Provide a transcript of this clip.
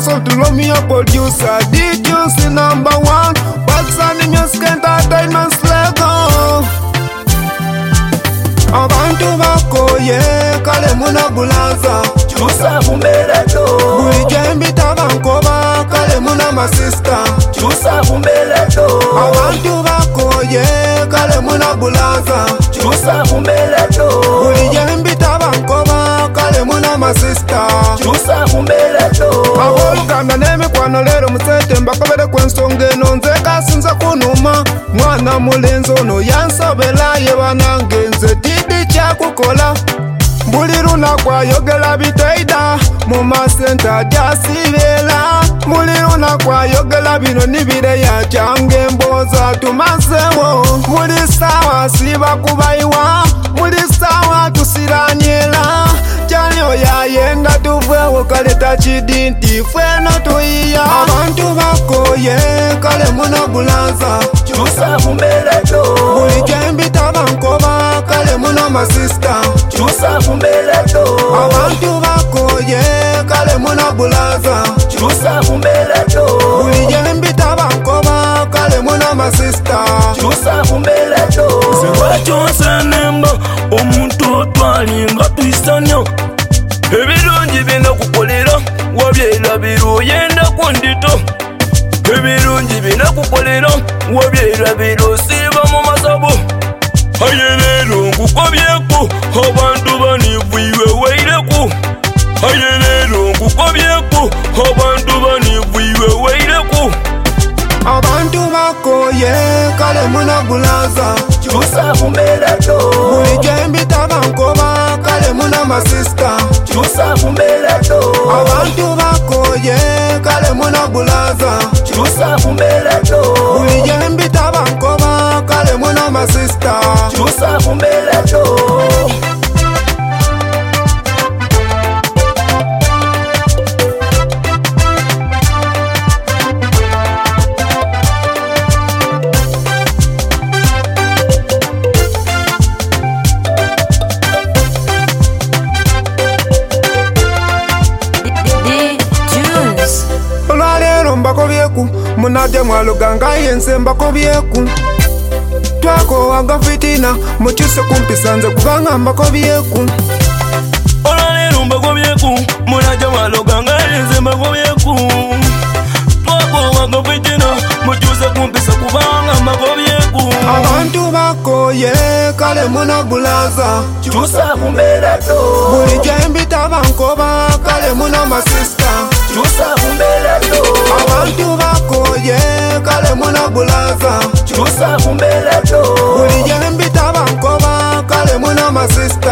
hustle to love me a producer. DQC number one. What's on the music entertainment Lego? Abantu bakoye kale muna bulaza. Chusa bumbeleto. Bulijembi tabankoba kale muna masista. Chusa bumbeleto. Abantu bakoye kale muna bulaza. Chusa bumbeleto. Bulijembi tabankoba kale muna masista. Chusa bumbeleto. Aboluganda n'emikwano lero musete mbakobere kwensonga eno nze kasinza kunuma mwana mulenzi ono yansobera ye banange nze tidi kyakukola buli lunaku ayogera bitaida mu masenta gyasibeera buli lunaku ayogera bino nibireya kyange embooza tumazewo buli saawa siba kubayiwa buli saawa tusiranyera kyali oyayenga tuveewo kale takidi nti fweno tuyiya abantu bakoye kale muna bulaza Chusa bumbeleto. buli gyembita bankoba kale muna masista Chusa bumbeleto. abantu bakoye kale muna bulaza Chusa bumbeleto. buli gyembita bankoba kale muna masista Chusa bumbeleto. Sebachonsa nemba omuntu otwalinga twisanyo ebirungi bina kukolera wabyerabira oyenda kundito ebirungi bina kukolera wabyerabira osiiba mu masabo aye leero nkukobyeku abantu banivwiwe weireku aye leero nkukobyeku abantu banivwiwe weireku abantu bakoye kale muna bulaza Chusa bumbeleto. buli gyembita bankoba kale muna masista Chusa bumbeleto. abantu bakoye kale muna bulaza Chusa bumbeleto. buli gyembita bankoba kale muna masista Chusa bumbeleto. olwaleero mbakobyeku munadde mwaluganga yense mbakobyeku twakowaga fitina mukyuse kumpisa nze kubanga mbakobyeku olwaleero mbakobyeku munaja mwaloganga yenze mbakobyeku twakowaga fitina mukyuse kumpisa kubanga mbakobyeku abantu bakoye kale muna bulaza Chusa bumbeleto. buli gyembita bankoba kale muna masista Chusa bumbeleto. abantu bakoye kale muna bulaza Chusa bumbeleto. buli gyembita bankoba kale muna masista